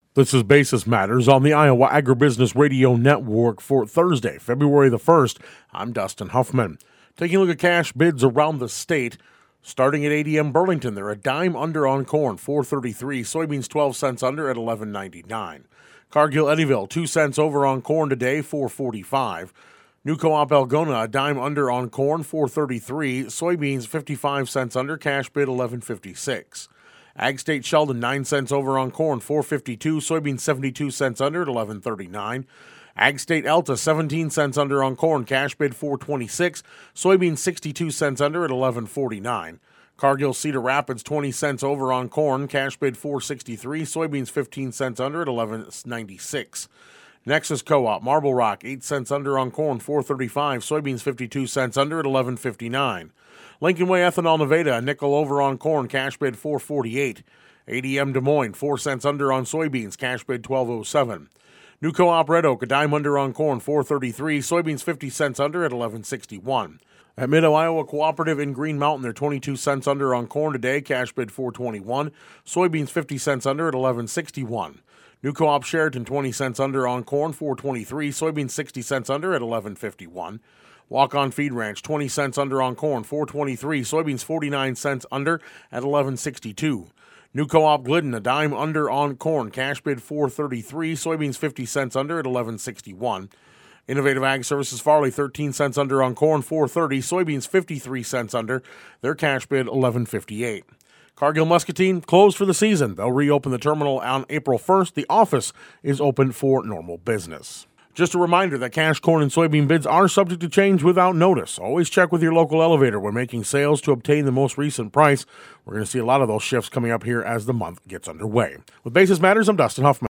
This is Basis Matters on the Iowa Agribusiness Radio Network for Thursday, February the 1st. I'm Dustin Huffman. Taking a look at cash bids around the state. Starting at ADM Burlington, they're a dime under on corn, $4.33. Soybeans 12 cents under at $11.99. Cargill Eddyville, 2 cents over on corn today, $4.45. New Co-op Algona, a dime under on corn, $4.33. Soybeans 55 cents under, cash bid $11.56. Ag State Sheldon, 9 cents over on corn, $4.52. Soybeans 72 cents under at $11.39. Ag State Elta, 17 cents under on corn, cash bid $4.26. Soybeans 62 cents under at $11.49. Cargill Cedar Rapids, 20 cents over on corn, cash bid $4.63. Soybeans 15 cents under at $11.96. Nexus Co-op Marble Rock, 8 cents under on corn, $4.35. Soybeans 52 cents under at $11.59. Lincoln Way Ethanol Nevada, a nickel over on corn, cash bid $4.48. ADM Des Moines, 4 cents under on soybeans, cash bid $12.07. New Co-op Red Oak, a dime under on corn, $4.33. Soybeans 50 cents under at $11.61. At Mid-Iowa Cooperative in Green Mountain, they're 22 cents under on corn today, cash bid $4.21. Soybeans 50 cents under at $11.61. New Co-op Sheraton, 20 cents under on corn, $4.23. Soybeans 60 cents under at $11.51. Walk-On Feed Ranch, 20 cents under on corn, $4.23. Soybeans 49 cents under at $11.62. New Co-op Glidden, a dime under on corn, cash bid $4.33. Soybeans 50 cents under at $11.61. Innovative Ag Services Farley, 13 cents under on corn, $4.30. Soybeans 53 cents under, their cash bid $11.58. Cargill Muscatine closed for the season. They'll reopen the terminal on April 1st. The office is open for normal business. Just a reminder that cash corn and soybean bids are subject to change without notice. Always check with your local elevator when making sales to obtain the most recent price. We're going to see a lot of those shifts coming up here as the month gets underway. With Basis Matters, I'm Dustin Huffman.